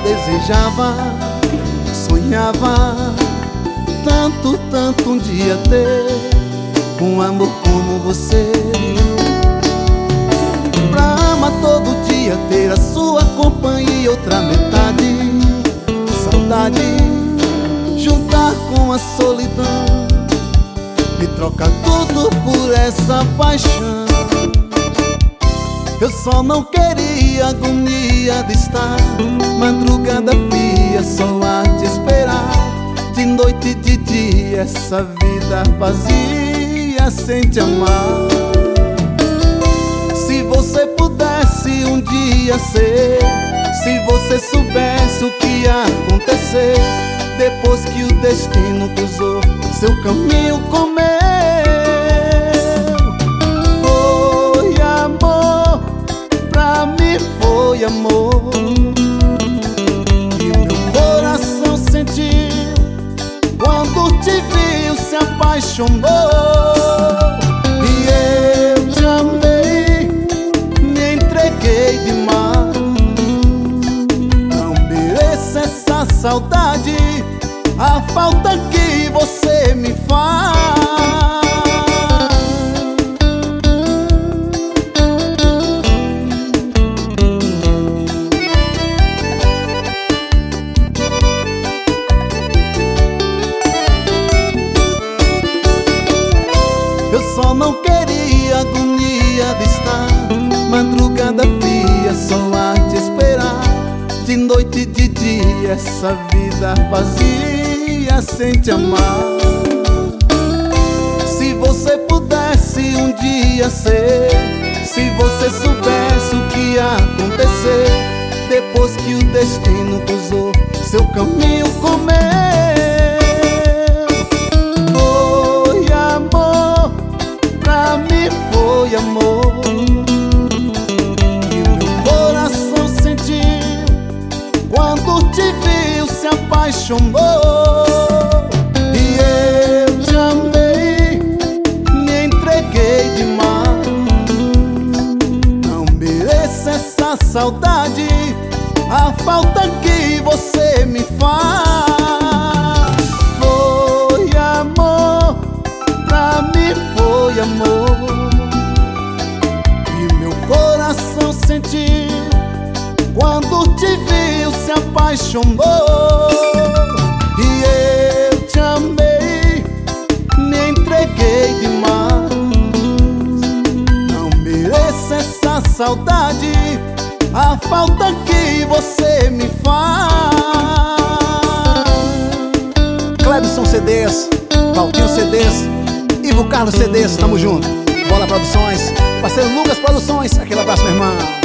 desejava, sonhava tanto, tanto um dia ter um amor como você. Pra amar todo dia, ter a sua companhia, outra metade, saudade, juntar com a solidão, me troca tudo por essa paixão. Eu só não queria a agonia de estar madrugada fria só a te esperar, de noite e de dia essa vida vazia sem te amar. Se você pudesse um dia ser, se você soubesse o que ia acontecer depois que o destino cruzou seu caminho com meu. Foi amor, pra mim foi amor, e o meu coração sentiu quando te viu, se apaixonou. E eu te amei, me entreguei demais, não mereço essa saudade, a falta que você me faz. Eu só não queria a agonia de estar madrugada fria só a te esperar, de noite e de dia essa vida vazia sem te amar. Se você pudesse um dia ser, se você soubesse o que ia acontecer depois que o destino cruzou seu caminho com meu. Foi amor, pra mim foi amor, e o meu coração sentiu quando te viu, se apaixonou. E eu te amei, me entreguei demais, não mereço essa saudade, a falta que você me faz. Foi amor, pra mim foi amor, e meu coração sentiu quando te viu, se apaixonou. E eu te amei, me entreguei demais, não mereço essa saudade, a falta que você me faz. Clebson CDs, Valtinho CDs, Ivo Carlos CDs, tamo junto. Bola Produções, parceiro Lucas Produções, aquele abraço, meu irmão.